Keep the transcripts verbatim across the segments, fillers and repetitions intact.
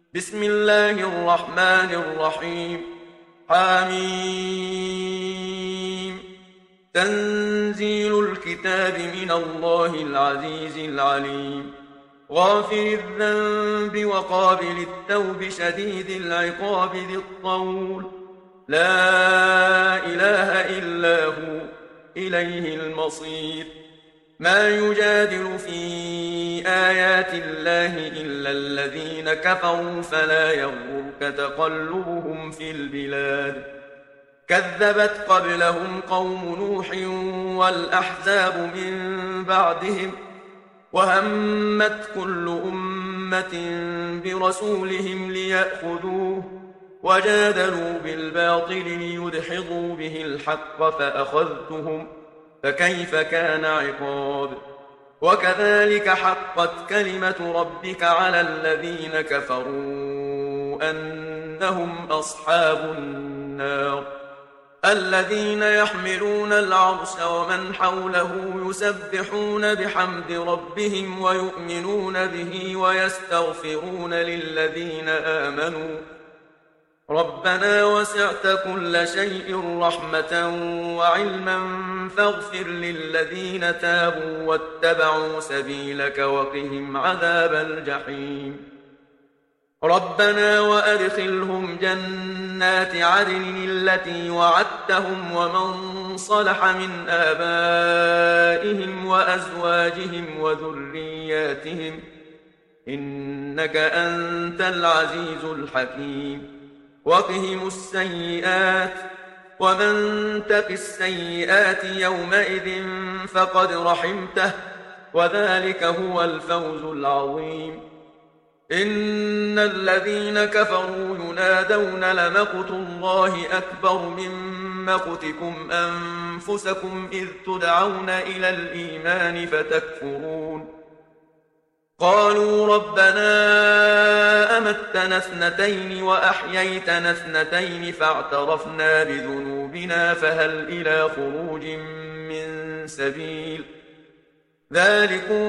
بسم الله الرحمن الرحيم. حميم. تنزيل الكتاب من الله العزيز العليم. غافر الذنب وقابل التوب شديد العقاب ذي الطول. لا إله إلا هو إليه المصير. ما يجادل في آيات الله إلا الذين كفروا فلا يغرك تقلبهم في البلاد. كذبت قبلهم قوم نوح والأحزاب من بعدهم وهمت كل أمة برسولهم ليأخذوه وجادلوا بالباطل ليدحضوا به الحق فأخذتهم فكيف كان عقاب. وكذلك حقت كلمة ربك على الذين كفروا أنهم أصحاب النار. الذين يحملون العرش ومن حوله يسبحون بحمد ربهم ويؤمنون به ويستغفرون للذين آمنوا ربنا وسعت كل شيء رحمة وعلما فاغفر للذين تابوا واتبعوا سبيلك وقهم عذاب الجحيم. ربنا وأدخلهم جنات عدن التي وعدتهم ومن صلح من آبائهم وأزواجهم وذرياتهم إنك أنت العزيز الحكيم. وقهم السيئات ومن تق السيئات يومئذ فقد رحمته وذلك هو الفوز العظيم. إن الذين كفروا ينادون لمقت الله أكبر من مقتكم أنفسكم إذ تدعون إلى الإيمان فتكفرون. قالوا ربنا أمتنا اثنتين وأحييتنا اثنتين فاعترفنا بذنوبنا فهل إلى خروج من سبيل. ذلكم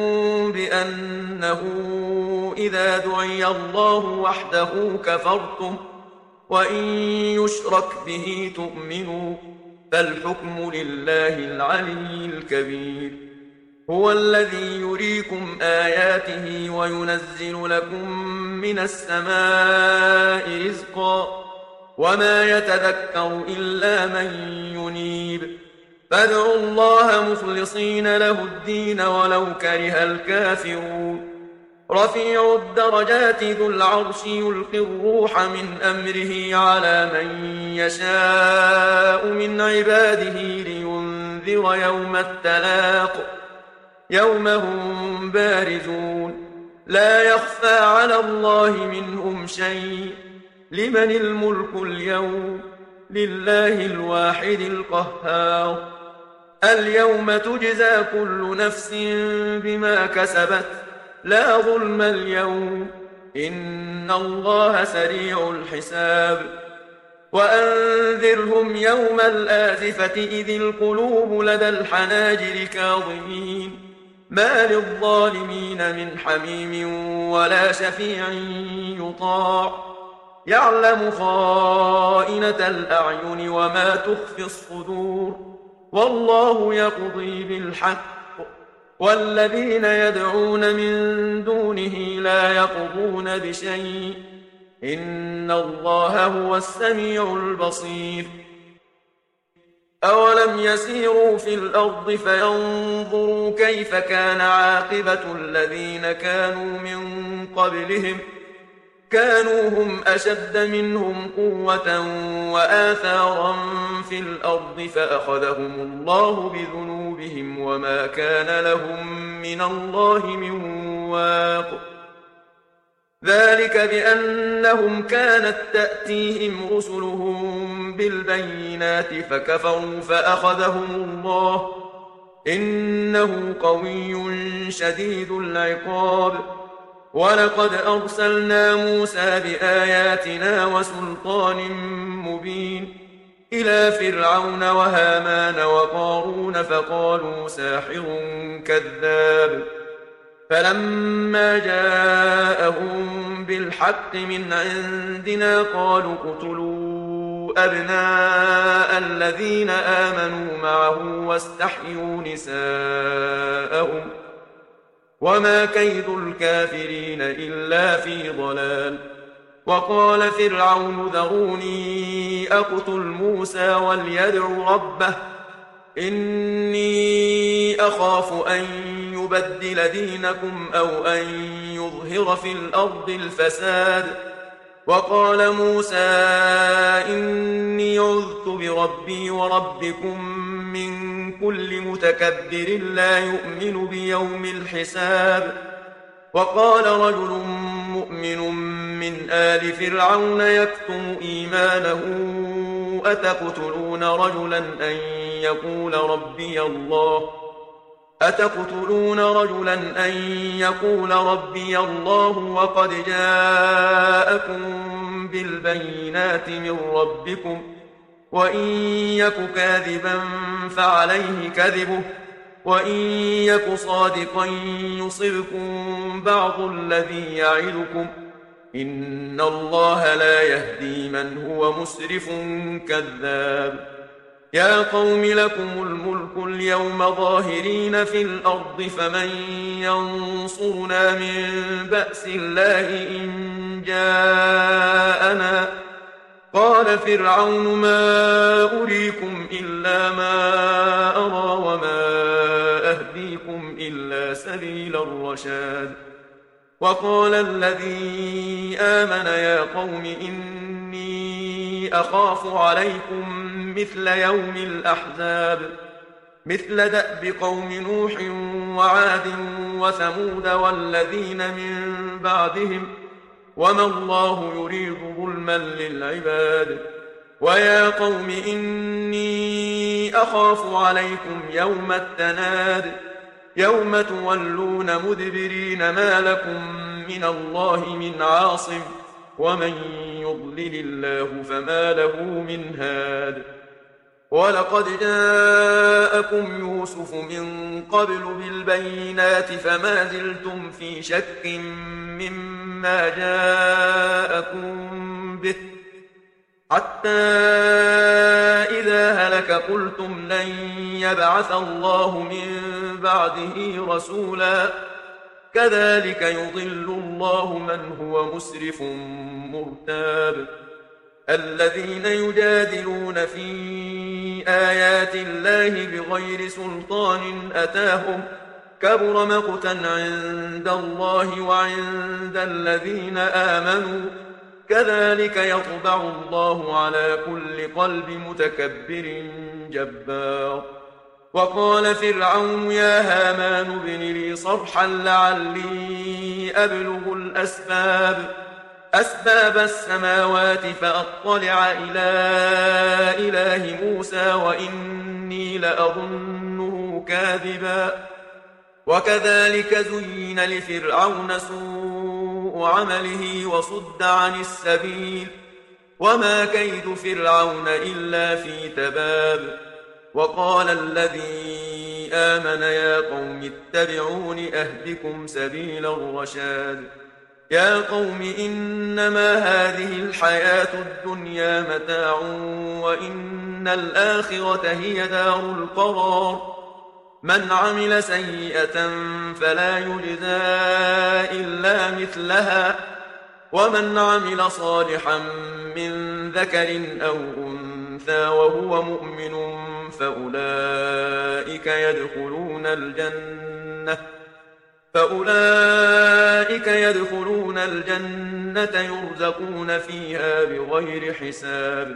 بأنه إذا دعي الله وحده كفرتم وإن يشرك به تؤمنوا فالحكم لله العلي الكبير. هو الذي يريكم آياته وينزل لكم من السماء رزقا وما يتذكر إلا من ينيب. فادعوا الله مخلصين له الدين ولو كره الكافرون. رفيع الدرجات ذو العرش يلقي الروح من أمره على من يشاء من عباده لينذر يوم التلاق يوم هم بارزون لا يخفى على الله منهم شيء. لمن الملك اليوم لله الواحد القهار. اليوم تجزى كل نفس بما كسبت لا ظلم اليوم إن الله سريع الحساب. وأنذرهم يوم الآزفة إذ القلوب لدى الحناجر كاظمين ما للظالمين من حميم ولا شفيع يطاع. يعلم خائنة الأعين وما تخفي الصدور والله يقضي بالحق والذين يدعون من دونه لا يقضون بشيء إن الله هو السميع البصير. أولم يسيروا في الأرض فينظروا كيف كان عاقبة الذين كانوا من قبلهم كانوا هم أشد منهم قوة وآثارا في الأرض فأخذهم الله بذنوبهم وما كان لهم من الله من واق. ذلك بأنهم كانت تأتيهم رسلهم بالبينات فكفروا فأخذهم الله إنه قوي شديد العقاب. ولقد أرسلنا موسى بآياتنا وسلطان مبين إلى فرعون وهامان وقارون فقالوا ساحر كذاب فلما جاءهم بالحق من عندنا قالوا اقتلوا أبناء الذين آمنوا معه واستحيوا نساءهم وما كيد الكافرين إلا في ضلال. وقال فرعون ذروني أقتل موسى وليدع ربه إني أخاف أن يبدل دينكم أو أن يظهر في الأرض الفساد. وقال موسى إني عذت بربي وربكم من كل متكبر لا يؤمن بيوم الحساب. وقال رجل مؤمن من آل فرعون يكتم إيمانه أتقتلون رجلا أن يقول ربي الله أتقتلون رجلا أن يقول ربي الله وقد جاءكم بالبينات من ربكم وإن يك كاذبا فعليه كذبه وإن يك صادقا يصبكم بعض الذي يعدكم إن الله لا يهدي من هو مسرف كذاب. يا قوم لكم الملك اليوم ظاهرين في الأرض فمن ينصرنا من بأس الله إن جاءنا. قال فرعون ما أريكم إلا ما أرى وما أهديكم إلا سبيل الرشاد. وقال الذي آمن يا قوم إني أخاف عليكم مثل يوم الأحزاب مثل دأب قوم نوح وعاد وثمود والذين من بعدهم وما الله يريد ظلما للعباد. ويا قوم إني أخاف عليكم يوم التناد يوم تولون مدبرين ما لكم من الله من عاصم ومن يضلل الله فما له من هاد. ولقد جاءكم يوسف من قبل بالبينات فما زلتم في شك مما جاءكم به حتى إذا هلك قلتم لن يبعث الله من بعده رسولا كذلك يضل الله من هو مسرف مرتاب. الذين يجادلون في آيات الله بغير سلطان أتاهم كبر مقتا عند الله وعند الذين آمنوا كذلك يطبع الله على كل قلب متكبر جبار. وقال فرعون يا هامان ابن لي صرحا لعلي أبلغ الأسباب أسباب السماوات فأطلع إلى إله موسى وإني لأظنه كاذبا. وكذلك زين لفرعون سوء عمله وصد عن السبيل وما كيد فرعون إلا في تباب. وقال الذي آمن يا قوم اتبعون أهدكم سبيل الرشاد. يا قوم إنما هذه الحياة الدنيا متاع وإن الآخرة هي دار القرار. من عمل سيئة فلا يجزى إلا مثلها ومن عمل صالحا من ذكر أو أنثى وهو مؤمن فأولئك يدخلون الجنة فأولئك يدخلون الجنة يرزقون فيها بغير حساب.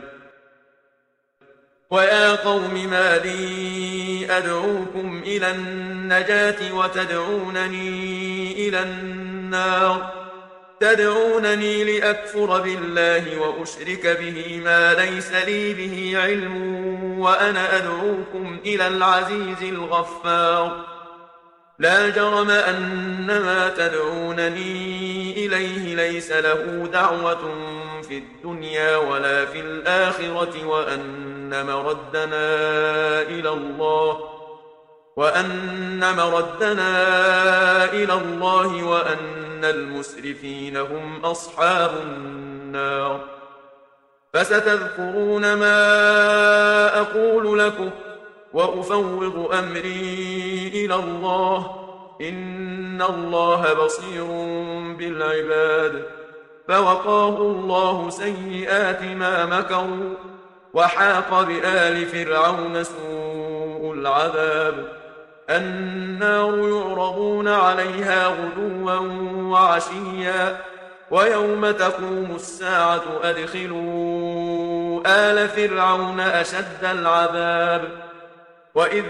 ويا قوم ما لي أدعوكم إلى النجاة وتدعونني إلى النار تدعونني لأكفر بالله وأشرك به ما ليس لي به علم وأنا أدعوكم إلى العزيز الغفار. لا جرم أن ما تدعونني إليه ليس له دعوة في الدنيا ولا في الآخرة وأن مردنا إلى الله وأن مردنا إلى الله وأن المسرفين هم أصحاب النار. فستذكرون ما أقول لكم وأفوض أمري إلى الله، إن الله بصير بالعباد. فوقاه الله سيئات ما مكروا، وحاق بآل فرعون سوء العذاب. النار يعرضون عليها غدوا وعشيا، ويوم تقوم الساعة أدخلوا آل فرعون أشد العذاب. وإذ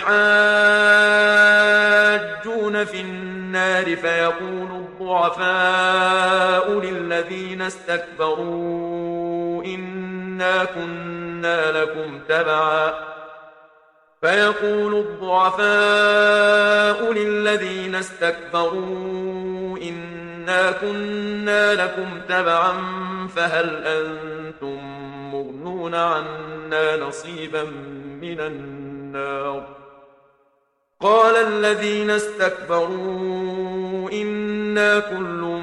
يتحاجون في النار فيقول الضعفاء للذين استكبروا إنا كنا لكم تبعا فيقول الضعفاء للذين استكبروا إنا كنا لكم تبعا فهل أنتم مغنون عنا نصيبا من النار. قال الذين استكبروا إنا كل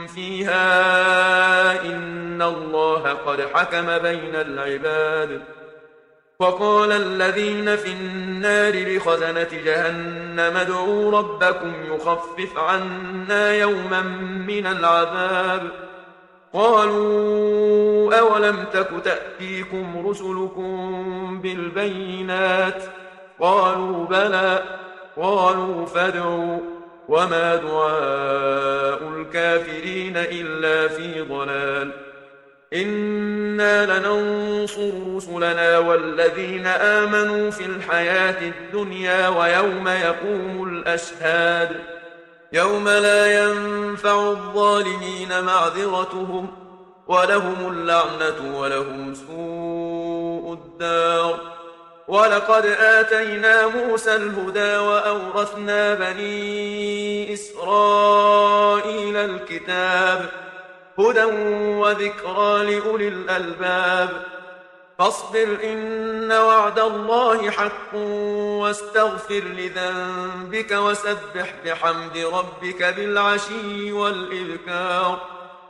فيها إن الله قد حكم بين العباد. وقال الذين في النار لخزنة جهنم ادعوا ربكم يخفف عنا يوما من العذاب. قالوا أولم تك تأتيكم رسلكم بالبينات؟ قالوا بلى. قالوا فادعوا. وما دعاء الكافرين إلا في ضلال. إنا لننصر رسلنا والذين آمنوا في الحياة الدنيا ويوم يقوم الأشهاد. يوم لا ينفع الظالمين معذرتهم ولهم اللعنة ولهم سوء الدار. ولقد آتينا موسى الهدى وأورثنا بني إسرائيل الكتاب هدى وذكرى لأولي الألباب. فاصبر إن وعد الله حق واستغفر لذنبك وسبح بحمد ربك بالعشي والإبكار.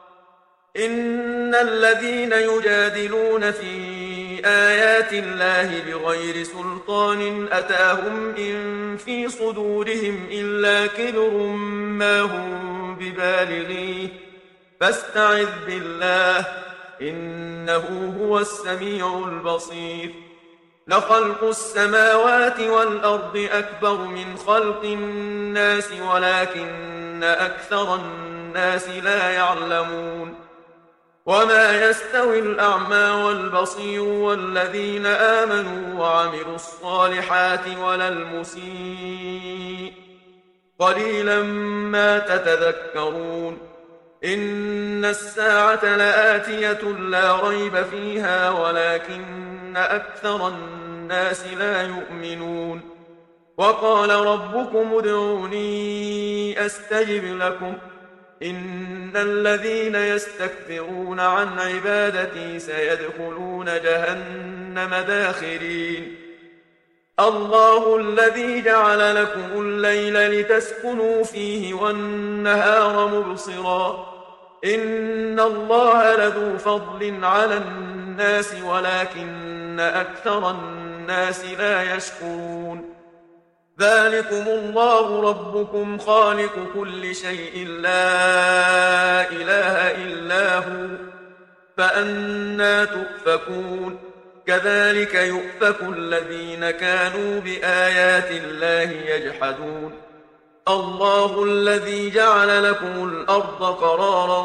إن الذين يجادلون في آيات الله بغير سلطان أتاهم إن في صدورهم إلا كبر ما هم ببالغيه فاستعذ بالله إنه هو السميع البصير. لخلق السماوات والأرض أكبر من خلق الناس ولكن أكثر الناس لا يعلمون. وما يستوي الأعمى والبصير والذين آمنوا وعملوا الصالحات ولا المسيء قليلا ما تتذكرون. إن الساعة لآتية لا ريب فيها ولكن أكثر الناس لا يؤمنون. وقال ربكم ادعوني أستجب لكم إن الذين يستكبرون عن عبادتي سيدخلون جهنم داخرين. الله الذي جعل لكم الليل لتسكنوا فيه والنهار مبصرا إن الله لذو فضل على الناس ولكن أكثر الناس لا يشكرون. ذلكم الله ربكم خالق كل شيء لا إله إلا هو فأنى تؤفكون. كذلك يؤفك الذين كانوا بآيات الله يجحدون. الله الذي جعل لكم الأرض قرارا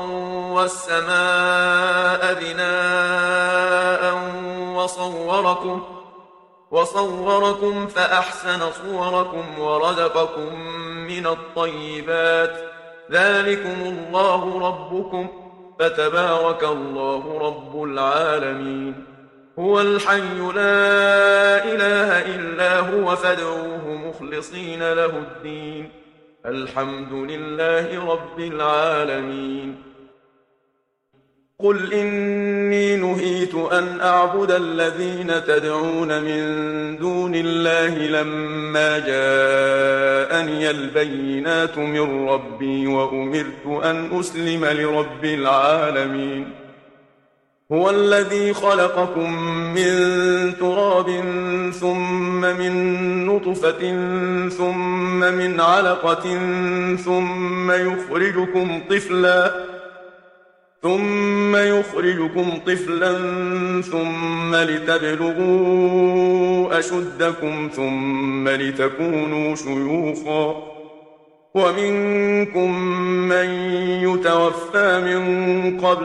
والسماء بناء وصوركم وصوركم فأحسن صوركم ورزقكم من الطيبات. ذلكم الله ربكم فتبارك الله رب العالمين. هو الحي لا إله إلا هو فادعوه مخلصين له الدين الحمد لله رب العالمين. قل إني نهيت أن أعبد الذين تدعون من دون الله لما جاءني البينات من ربي وأمرت أن أسلم لرب العالمين. هو الذي خلقكم من تراب ثم من نطفة ثم من علقة ثم يخرجكم طفلا ثم يخرجكم طفلا ثم لتبلغوا أشدكم ثم لتكونوا شيوخا ومنكم من يتوفى من قبل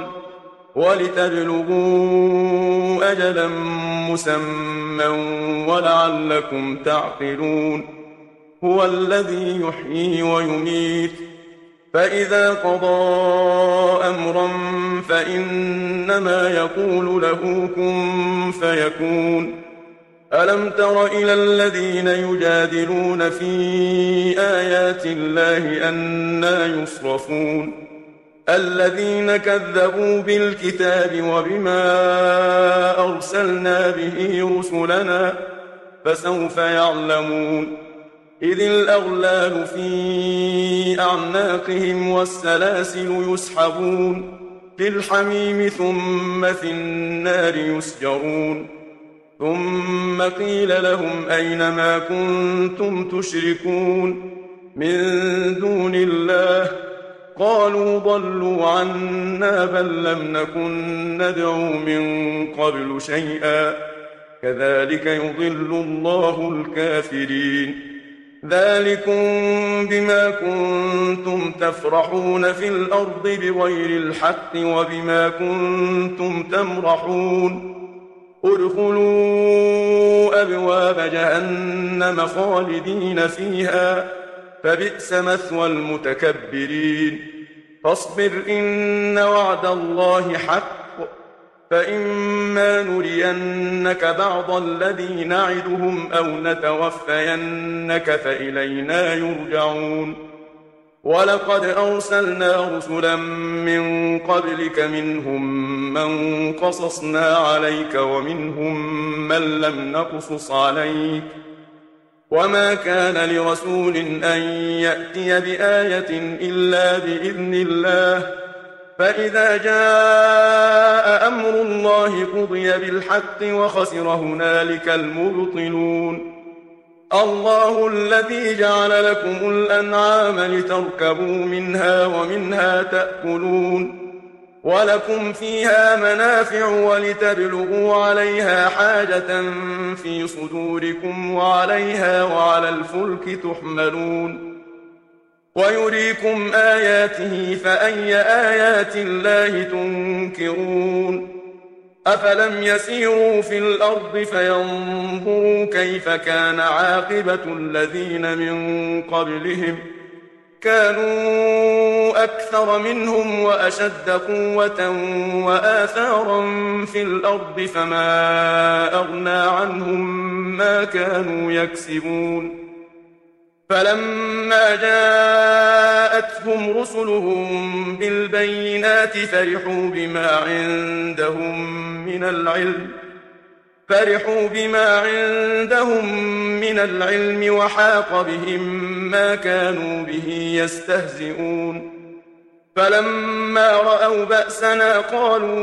ولتبلغوا أجلا مسمى ولعلكم تعقلون. هو الذي يحيي ويميت فإذا قضى أمرا فإنما يقول له كن فيكون. ألم تر إلى الذين يجادلون في آيات الله أنى يصرفون الذين كذبوا بالكتاب وبما أرسلنا به رسلنا فسوف يعلمون. إذ الأغلال في أعناقهم والسلاسل يسحبون في الحميم ثم في النار يسجرون. ثم قيل لهم أين ما كنتم تشركون من دون الله قالوا ضلوا عنا بل لم نكن ندعو من قبل شيئا كذلك يضل الله الكافرين. ذلكم بما كنتم تفرحون في الأرض بغير الحق وبما كنتم تمرحون. ادخلوا أبواب جهنم خالدين فيها فبئس مثوى المتكبرين. فاصبر إن وعد الله حق فإما نرينك بعض الذي نعدهم أو نتوفينك فإلينا يرجعون. ولقد أرسلنا رسلا من قبلك منهم من قصصنا عليك ومنهم من لم نقصص عليك وما كان لرسول أن يأتي بآية إلا بإذن الله فإذا جاء أمر الله قضي بالحق وخسر هنالك المبطلون. الله الذي جعل لكم الأنعام لتركبوا منها ومنها تأكلون ولكم فيها منافع ولتبلغوا عليها حاجة في صدوركم وعليها وعلى الفلك تحملون. ويريكم آياته فأي آيات الله تنكرون. أفلم يسيروا في الأرض فينظروا كيف كان عاقبة الذين من قبلهم كانوا أكثر منهم وأشد قوة وآثارا في الأرض فما أغنى عنهم ما كانوا يكسبون. فلما جاءتهم رسلهم بالبينات فرحوا بما عندهم من العلم فرحوا بما عندهم من العلم وحاق بهم ما كانوا به يستهزئون. فلما رأوا بأسنا قالوا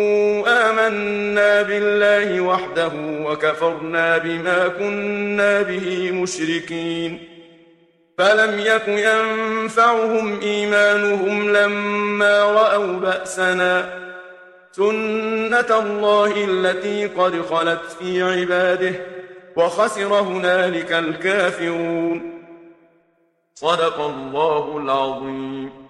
آمنا بالله وحده وكفرنا بما كنا به مشركين. فلم يك ينفعهم إيمانهم لما رأوا بأسنا سنة الله التي قد خلت في عباده وخسر هنالك الكافرون. صدق الله العظيم.